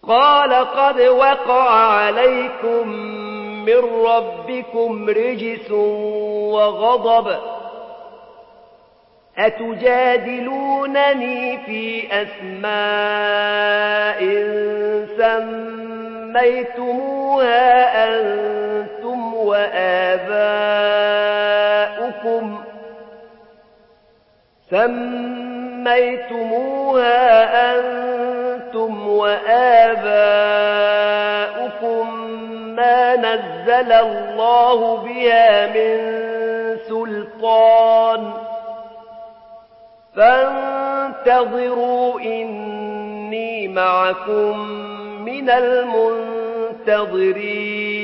قال قد وقع عليكم من ربكم رجس وغضب أتجادلونني في أسماء سميتموها أنتم وآباؤكم ما نزل الله بها من سلطان فانتظروا إني معكم من المنتظرين